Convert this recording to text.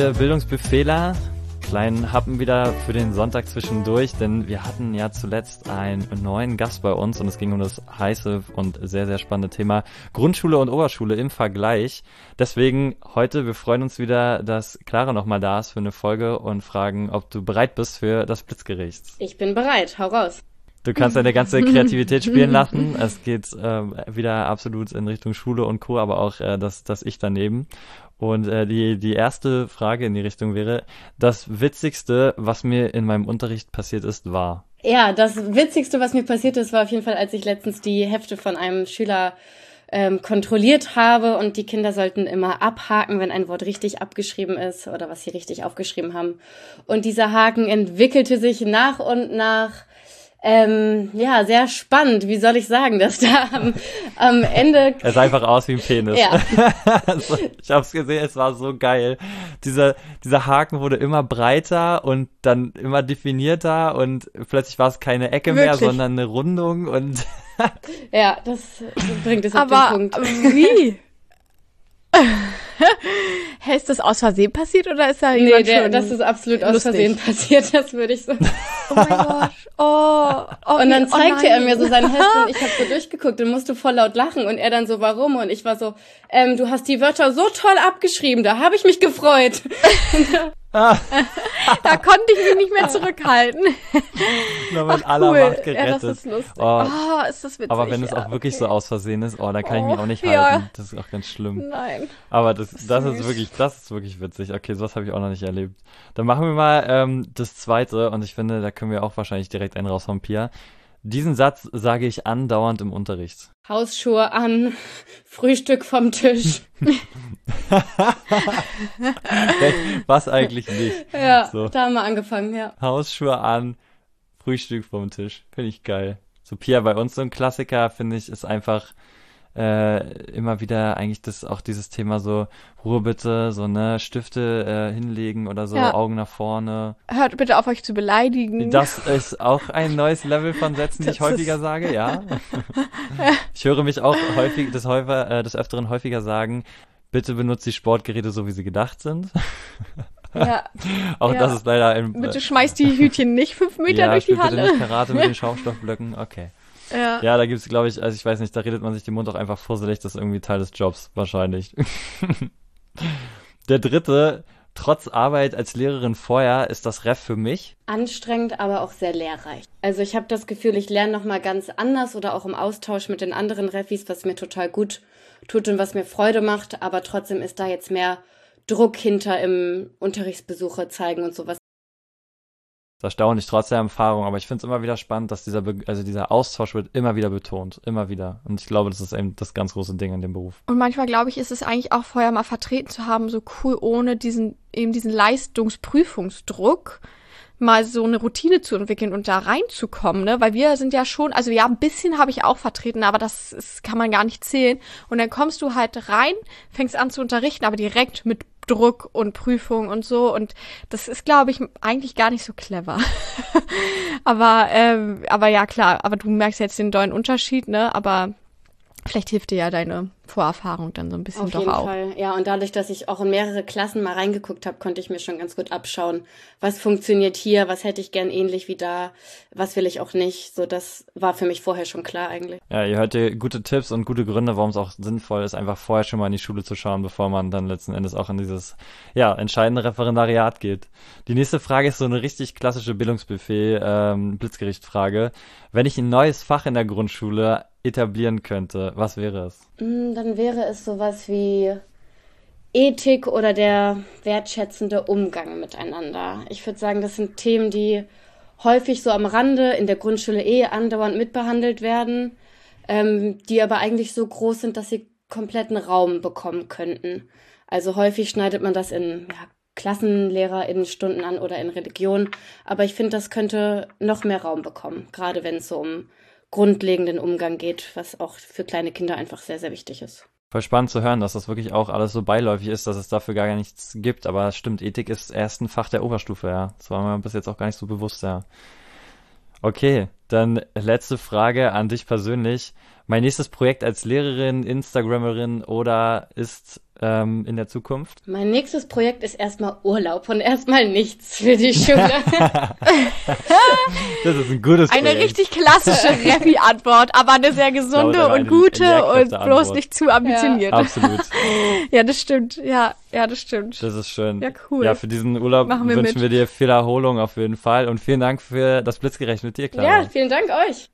ihr Bildungsbuffetler. Kleinen Happen wieder für den Sonntag zwischendurch, denn wir hatten ja zuletzt einen neuen Gast bei uns und es ging um das heiße und sehr, sehr spannende Thema Grundschule und Oberschule im Vergleich. Deswegen heute, wir freuen uns wieder, dass Clara nochmal da ist für eine Folge und fragen, ob du bereit bist für das Blitzgericht. Ich bin bereit, hau raus. Du kannst deine ganze Kreativität spielen lassen. Es geht wieder absolut in Richtung Schule und Co., aber auch das Ich daneben. Und die erste Frage in die Richtung wäre, das Witzigste, was mir in meinem Unterricht passiert ist, war? Ja, das Witzigste, was mir passiert ist, war auf jeden Fall, als ich letztens die Hefte von einem Schüler kontrolliert habe und die Kinder sollten immer abhaken, wenn ein Wort richtig abgeschrieben ist oder was sie richtig aufgeschrieben haben. Und dieser Haken entwickelte sich nach und nach sehr spannend. Wie soll ich sagen, dass da am Ende... Es sah einfach aus wie ein Penis. Ja. Also, ich hab's gesehen, es war so geil. Dieser Haken wurde immer breiter und dann immer definierter und plötzlich war es keine Ecke mehr, sondern eine Rundung und... Ja, das bringt es auf den Punkt. Wie? Ist das aus Versehen passiert oder ist da jemand schon das ist absolut aus Versehen passiert, das würde ich so. Oh mein Gott. Und dann zeigte er mir so sein Heft und ich habe so durchgeguckt und musste voll laut lachen und er dann so, warum? Und ich war so, du hast die Wörter so toll abgeschrieben, da habe ich mich gefreut. Da konnte ich mich nicht mehr zurückhalten. Nur mit aller Macht gerettet. Ja, das ist lustig. Ist das witzig. Aber wenn es auch wirklich so aus Versehen ist, da kann ich mich auch nicht halten. Ja. Das ist auch ganz schlimm. Nein. Aber das ist wirklich witzig. Okay, sowas habe ich auch noch nicht erlebt. Dann machen wir mal das zweite und ich finde, da können wir auch wahrscheinlich direkt einen raushauen, Pia. Diesen Satz sage ich andauernd im Unterricht. Hausschuhe an, Frühstück vom Tisch. Was eigentlich nicht. Ja, so. Da haben wir angefangen, ja. Hausschuhe an, Frühstück vom Tisch. Finde ich geil. So, Pia, bei uns so ein Klassiker, finde ich, ist einfach immer wieder eigentlich dieses Thema so, Ruhe bitte, so, ne, Stifte hinlegen oder so, ja. Augen nach vorne. Hört bitte auf, euch zu beleidigen. Das ist auch ein neues Level von Sätzen, die ich häufiger sage, ja. Ich höre mich auch des Öfteren häufiger sagen, bitte benutzt die Sportgeräte so, wie sie gedacht sind. Ja. Auch das ist leider bitte schmeißt die Hütchen nicht 5 Meter durch die Halle. Bitte nicht Karate mit den Schaumstoffblöcken, okay. Ja, da gibt's, glaube ich, also ich weiß nicht, da redet man sich den Mund auch einfach fusselig, das ist irgendwie Teil des Jobs, wahrscheinlich. Der dritte, trotz Arbeit als Lehrerin vorher, ist das Ref für mich anstrengend, aber auch sehr lehrreich. Also ich habe das Gefühl, ich lerne nochmal ganz anders oder auch im Austausch mit den anderen Refis, was mir total gut tut und was mir Freude macht, aber trotzdem ist da jetzt mehr Druck hinter im Unterrichtsbesuche zeigen und sowas. Das ist erstaunlich, trotz der Erfahrung, aber ich finde es immer wieder spannend, dass dieser Austausch wird immer wieder betont, immer wieder. Und ich glaube, das ist eben das ganz große Ding in dem Beruf. Und manchmal, glaube ich, ist es eigentlich auch vorher mal vertreten zu haben, so cool, ohne diesen Leistungsprüfungsdruck, mal so eine Routine zu entwickeln und da reinzukommen, ne? Weil wir sind ja schon, also ja, ein bisschen habe ich auch vertreten, aber das kann man gar nicht zählen. Und dann kommst du halt rein, fängst an zu unterrichten, aber direkt mit Druck und Prüfung und so. Und das ist, glaube ich, eigentlich gar nicht so clever. aber ja, klar, aber du merkst jetzt den dollen Unterschied, ne? Aber vielleicht hilft dir ja deine Vorerfahrung dann so ein bisschen doch auch. Auf jeden Fall, ja. Und dadurch, dass ich auch in mehrere Klassen mal reingeguckt habe, konnte ich mir schon ganz gut abschauen, was funktioniert hier, was hätte ich gern ähnlich wie da, was will ich auch nicht. So, das war für mich vorher schon klar eigentlich. Ja, ihr hört hier gute Tipps und gute Gründe, warum es auch sinnvoll ist, einfach vorher schon mal in die Schule zu schauen, bevor man dann letzten Endes auch in dieses, entscheidende Referendariat geht. Die nächste Frage ist so eine richtig klassische Bildungsbuffet, Blitzgericht-Frage. Wenn ich ein neues Fach in der Grundschule etablieren könnte, was wäre es? Dann wäre es sowas wie Ethik oder der wertschätzende Umgang miteinander. Ich würde sagen, das sind Themen, die häufig so am Rande in der Grundschule andauernd mitbehandelt werden, die aber eigentlich so groß sind, dass sie kompletten Raum bekommen könnten. Also häufig schneidet man das in KlassenlehrerInnen-Stunden an oder in Religion, aber ich finde, das könnte noch mehr Raum bekommen, gerade wenn es so um grundlegenden Umgang geht, was auch für kleine Kinder einfach sehr, sehr wichtig ist. Voll spannend zu hören, dass das wirklich auch alles so beiläufig ist, dass es dafür gar nichts gibt. Aber es stimmt, Ethik ist erst ein Fach der Oberstufe, ja. Das war mir bis jetzt auch gar nicht so bewusst, ja. Okay, dann letzte Frage an dich persönlich. Mein nächstes Projekt als Lehrerin, Instagrammerin oder ist in der Zukunft? Mein nächstes Projekt ist erstmal Urlaub und erstmal nichts für die Schule. Das ist ein gutes Projekt. Eine richtig klassische Rappi-Antwort, aber eine sehr gesunde und gute und bloß nicht zu ambitioniert. Ja. Absolut. Ja, das stimmt. Ja, das stimmt. Das ist schön. Ja, cool. Ja, für diesen Urlaub wünschen wir dir viel Erholung auf jeden Fall und vielen Dank für das Blitzgerechnet mit dir, Clara. Ja, vielen Dank euch.